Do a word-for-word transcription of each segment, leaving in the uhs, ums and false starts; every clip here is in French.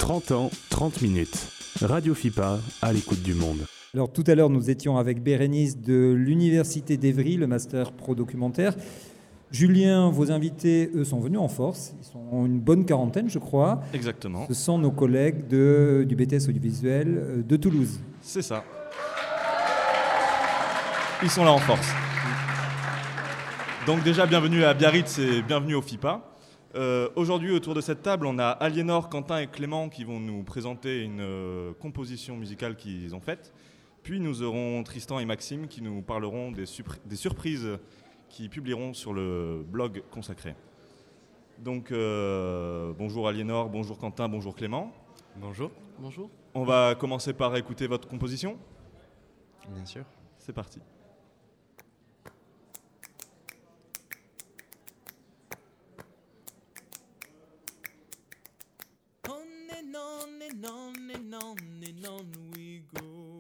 trente ans, trente minutes. Radio FIPA, à l'écoute du monde. Alors tout à l'heure, nous étions avec Bérénice de l'Université d'Évry, le Master Pro Documentaire. Julien, vos invités, eux, sont venus en force. Ils sont une bonne quarantaine, je crois. Exactement. Ce sont nos collègues de, du B T S audiovisuel de Toulouse. C'est ça. Ils sont là en force. Donc déjà, bienvenue à Biarritz et bienvenue au FIPA. Euh, aujourd'hui, autour de cette table, on a Aliénor, Quentin et Clément qui vont nous présenter une euh, composition musicale qu'ils ont faite. Puis nous aurons Tristan et Maxime qui nous parleront des, supr- des surprises qu'ils publieront sur le blog consacré. Donc euh, bonjour Aliénor, bonjour Quentin, bonjour Clément. Bonjour. Bonjour. On va commencer par écouter votre composition. Bien sûr. C'est parti. On and on and on and on we go.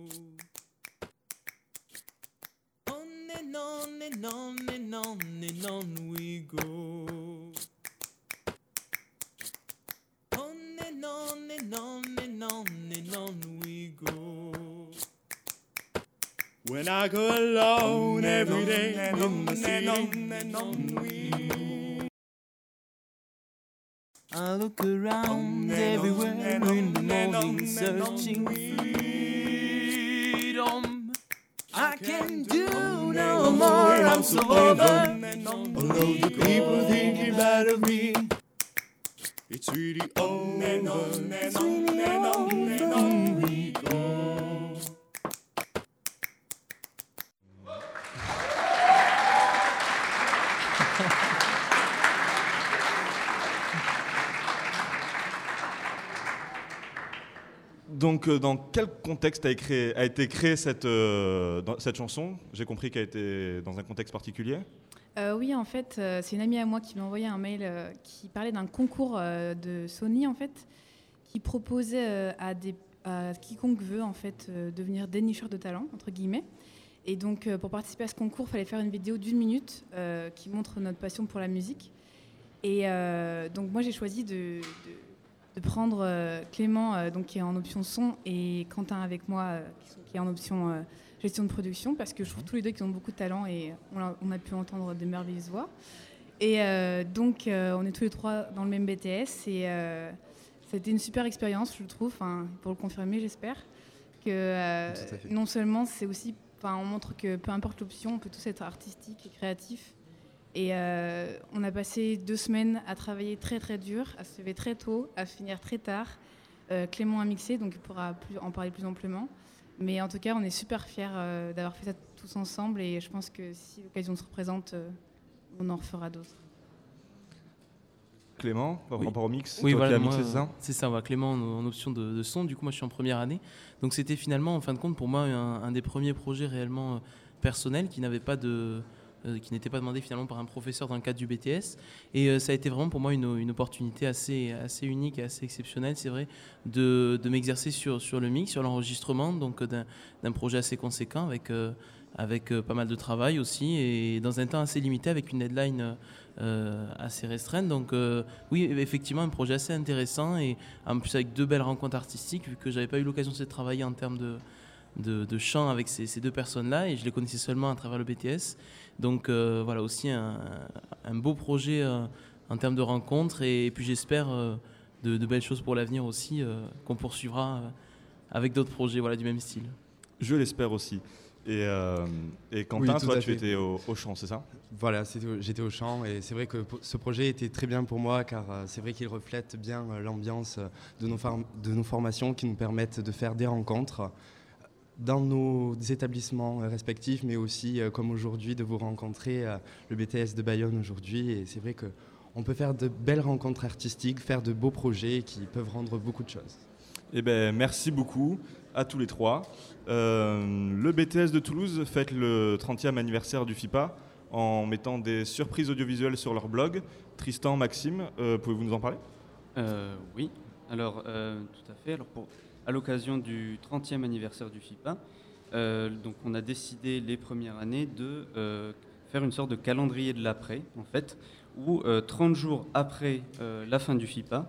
On and on and on and on and on we go. On and on and on and on and on we go. When I go alone every day and on and on and on we go. I look around everywhere in the morning, searching freedom. I can do no more, I'm so over. All of the people thinking bad of me. It's really on and on and on and on and on we go. Donc, euh, dans quel contexte a, écrit, a été créée cette, euh, dans, cette chanson ? J'ai compris qu'elle a été dans un contexte particulier. Euh, oui, en fait, euh, c'est une amie à moi qui m'a envoyé un mail euh, qui parlait d'un concours euh, de Sony, en fait, qui proposait euh, à, des, à quiconque veut, en fait, euh, devenir dénicheur de talent, entre guillemets. Et donc, euh, pour participer à ce concours, il fallait faire une vidéo d'une minute euh, qui montre notre passion pour la musique. Et euh, donc, moi, j'ai choisi de... de de prendre euh, Clément, euh, donc, qui est en option son, et Quentin avec moi, euh, qui, sont, qui est en option euh, gestion de production, parce que je trouve tous les deux qu'ils ont beaucoup de talent et on a, on a pu entendre des merveilleuses voix. Et euh, donc, euh, on est tous les trois dans le même B T S, et euh, c'était une super expérience, je trouve, pour le confirmer, j'espère, que euh, non seulement, c'est aussi, on montre que peu importe l'option, on peut tous être artistique et créatif. Et euh, on a passé deux semaines à travailler très très dur, à se lever très tôt, à finir très tard. Euh, Clément a mixé, donc il pourra plus, en parler plus amplement. Mais en tout cas, on est super fiers euh, d'avoir fait ça tous ensemble, et je pense que si l'occasion se représente, euh, on en refera d'autres. Clément, par oui. rapport au mix, oui, toi voilà, qui as moi, mixé, c'est ça ? C'est ça, voilà, Clément en, en option de, de son, du coup moi je suis en première année. Donc c'était finalement, en fin de compte, pour moi, un, un des premiers projets réellement euh, personnels qui n'avait pas de... Euh, qui n'était pas demandé finalement par un professeur dans le cadre du B T S. Et euh, ça a été vraiment pour moi une, une opportunité assez, assez unique et assez exceptionnelle, c'est vrai, de, de m'exercer sur, sur le mix, sur l'enregistrement, donc d'un, d'un projet assez conséquent avec, euh, avec euh, pas mal de travail aussi, et dans un temps assez limité avec une deadline euh, assez restreinte. Donc euh, oui, effectivement, un projet assez intéressant, et en plus avec deux belles rencontres artistiques, vu que j'avais pas eu l'occasion de travailler en termes de De, de chant avec ces, ces deux personnes-là, et je les connaissais seulement à travers le B T S. Donc euh, voilà, aussi un, un beau projet euh, en termes de rencontres, et, et puis j'espère euh, de, de belles choses pour l'avenir aussi, euh, qu'on poursuivra euh, avec d'autres projets voilà, du même style. Je l'espère aussi. Et, euh, et Quentin, oui, toi tu fait. étais au, au chant, c'est ça ? Voilà, c'était, j'étais au chant, et c'est vrai que ce projet était très bien pour moi, car c'est vrai qu'il reflète bien l'ambiance de nos, for- de nos formations qui nous permettent de faire des rencontres dans nos établissements respectifs, mais aussi, euh, comme aujourd'hui, de vous rencontrer à le B T S de Bayonne aujourd'hui. Et c'est vrai qu'on peut faire de belles rencontres artistiques, faire de beaux projets qui peuvent rendre beaucoup de choses. Eh ben, merci beaucoup à tous les trois. Euh, le B T S de Toulouse fête le trentième anniversaire du FIPA en mettant des surprises audiovisuelles sur leur blog. Tristan, Maxime, euh, pouvez-vous nous en parler ? euh, Oui, alors euh, tout à fait. Alors pour... À l'occasion du trentième anniversaire du FIPA, euh, donc on a décidé les premières années de euh, faire une sorte de calendrier de l'après, en fait, où euh, trente jours après euh, la fin du FIPA,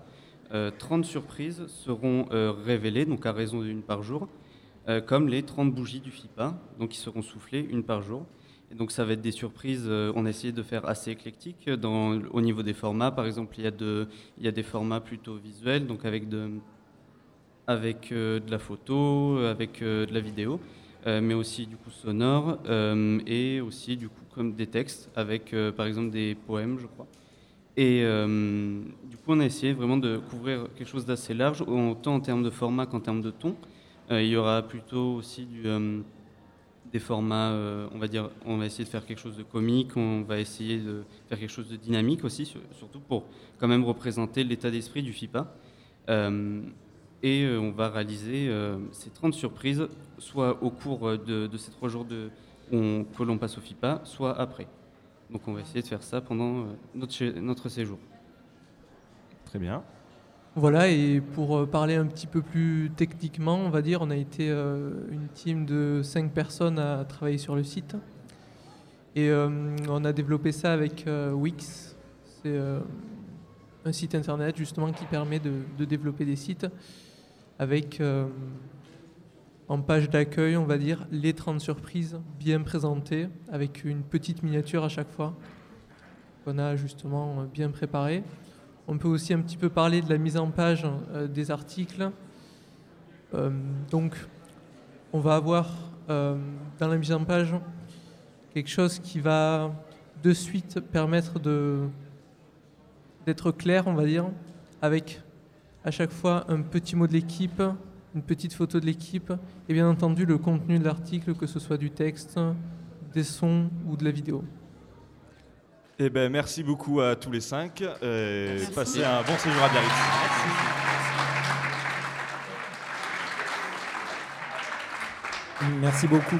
euh, trente surprises seront euh, révélées, donc à raison d'une par jour, euh, comme les trente bougies du FIPA, donc qui seront soufflées une par jour. Et donc ça va être des surprises, euh, on a essayé de faire assez éclectique dans, au niveau des formats. Par exemple, il y a, de, il y a des formats plutôt visuels, donc avec de, avec, euh, de la photo, avec euh, de la vidéo. Euh, mais aussi du coup sonore euh, et aussi du coup comme des textes avec euh, par exemple des poèmes, je crois. Et euh, du coup on a essayé vraiment de couvrir quelque chose d'assez large, autant en termes de format qu'en termes de ton. Euh, il y aura plutôt aussi du, euh, des formats, euh, on va dire, on va essayer de faire quelque chose de comique, on va essayer de faire quelque chose de dynamique aussi, surtout pour quand même représenter l'état d'esprit du FIPA. Euh, Et euh, on va réaliser euh, ces trente surprises, soit au cours de, de ces trois jours de, on, que l'on passe au FIPA, soit après. Donc on va essayer de faire ça pendant euh, notre, notre séjour. Très bien. Voilà, et pour parler un petit peu plus techniquement, on va dire, on a été euh, une team de cinq personnes à travailler sur le site. Et euh, on a développé ça avec euh, Wix. C'est euh, un site internet justement qui permet de, de développer des sites avec euh, en page d'accueil, on va dire, les trente surprises bien présentées, avec une petite miniature à chaque fois, qu'on a justement bien préparée. On peut aussi un petit peu parler de la mise en page euh, des articles. Euh, donc, on va avoir euh, dans la mise en page quelque chose qui va de suite permettre de, d'être clair, on va dire, avec à chaque fois un petit mot de l'équipe, une petite photo de l'équipe et bien entendu le contenu de l'article, que ce soit du texte, des sons ou de la vidéo. Eh ben, merci beaucoup à tous les cinq. Et passez un bon séjour à Biarritz. Merci. Merci beaucoup.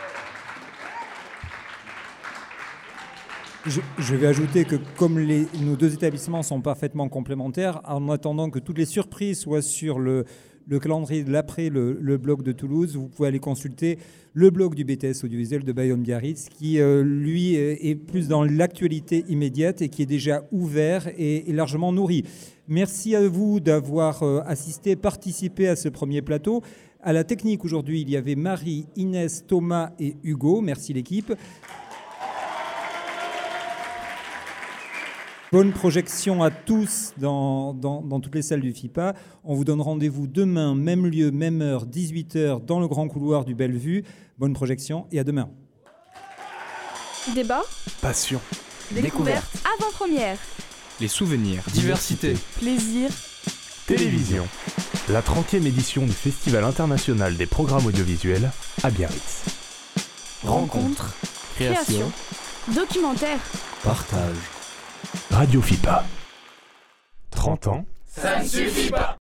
Je, je vais ajouter que comme les, nos deux établissements sont parfaitement complémentaires, en attendant que toutes les surprises soient sur le, le calendrier de l'après, le, le blog de Toulouse, vous pouvez aller consulter le blog du B T S audiovisuel de Bayonne-Biarritz qui, euh, lui, est plus dans l'actualité immédiate et qui est déjà ouvert et, et largement nourri. Merci à vous d'avoir euh, assisté, participé à ce premier plateau. À la technique aujourd'hui, il y avait Marie, Inès, Thomas et Hugo. Merci l'équipe. Bonne projection à tous dans, dans, dans toutes les salles du FIPA. On vous donne rendez-vous demain, même lieu, même heure, dix-huit heures, dans le grand couloir du Bellevue. Bonne projection et à demain. Débat, Passion, découverte, avant-première, les souvenirs, diversité, plaisir, télévision. La trentième édition du Festival international des programmes audiovisuels à Biarritz. rencontre, création, documentaire, Partage. Radio FIPA. trente ans. ça ne suffit pas.